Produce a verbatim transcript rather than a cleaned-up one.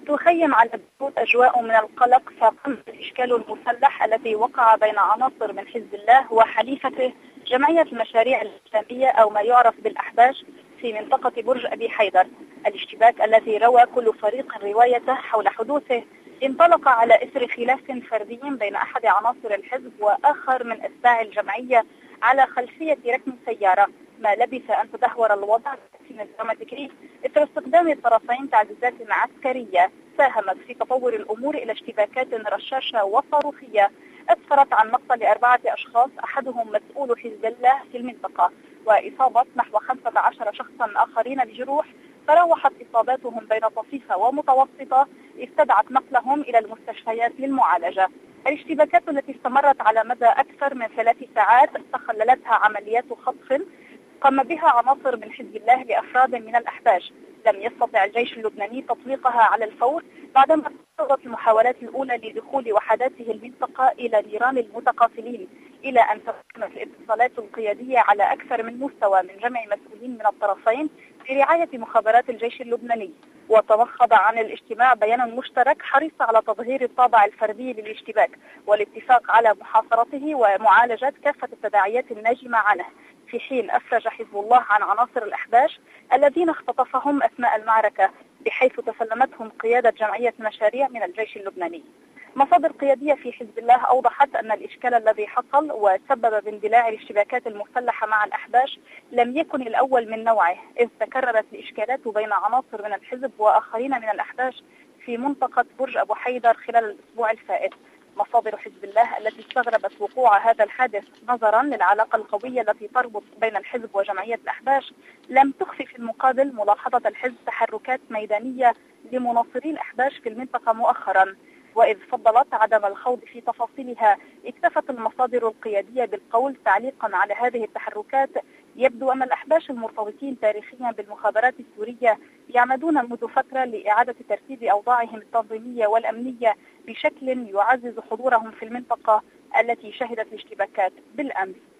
تخيم على البيوت أجواء من القلق فقم الإشكال المسلح الذي وقع بين عناصر من حزب الله وحليفته جمعية المشاريع الإسلامية أو ما يعرف بالأحباش في منطقة برج أبي حيدر. الاشتباك الذي روى كل فريق روايته حول حدوثه انطلق على إثر خلاف فردي بين أحد عناصر الحزب وآخر من أتباع الجمعية على خلفية ركن سيارة، ما لبث أن تدهور الوضع في دراماتيكي إثر استخدام الطرفين تعزيزات عسكرية ساهمت في تطور الأمور إلى اشتباكات رشاشة وصاروخية أسفرت عن مقتل أربعة أشخاص أحدهم مسؤول حزب الله في المنطقة وإصابة نحو خمسة عشر شخصا آخرين بجروح تراوحت إصاباتهم بين طفيفة ومتوسطة استدعت نقلهم إلى المستشفيات للمعالجة. الاشتباكات التي استمرت على مدى أكثر من ثلاث ساعات تخللتها عمليات خطف قام بها عناصر من حزب الله لأفراد من الأحباش. لم يستطع الجيش اللبناني تطبيقها على الفور بعدما تعرضت المحاولات الأولى لدخول وحداته المنطقة إلى نيران المتقاتلين، إلى أن تمت الاتصالات القيادية على أكثر من مستوى من جمع مسؤولين من الطرفين برعاية مخابرات الجيش اللبناني. وتمخض عن الاجتماع بيان مشترك حريص على تظهير الطابع الفردي للاشتباك والاتفاق على محاصرته ومعالجة كافة التداعيات الناجمة عنه، في حين أفرج حزب الله عن عناصر الأحباش الذين اختطفهم أثناء المعركة بحيث تسلمتهم قيادة جمعية مشاريع من الجيش اللبناني. مصادر قيادية في حزب الله أوضحت أن الإشكال الذي حصل وسبب باندلاع الاشتباكات المسلحة مع الأحباش لم يكن الأول من نوعه، إذ تكررت الإشكالات بين عناصر من الحزب وآخرين من الأحباش في منطقة برج أبو حيدر خلال الأسبوع الفائت. مصادر حزب الله التي استغربت وقوع هذا الحادث نظرا للعلاقة القوية التي تربط بين الحزب وجمعية الأحباش لم تخفي في المقابل ملاحظة الحزب تحركات ميدانية لمناصري الأحباش في المنطقة مؤخرا، وإذ فضلت عدم الخوض في تفاصيلها اكتفت المصادر القيادية بالقول تعليقا على هذه التحركات: يبدو أن الأحباش المرتبطين تاريخيا بالمخابرات السورية يعمدون منذ فترة لإعادة ترتيب أوضاعهم التنظيمية والأمنية بشكل يعزز حضورهم في المنطقة التي شهدت الاشتباكات بالأمس.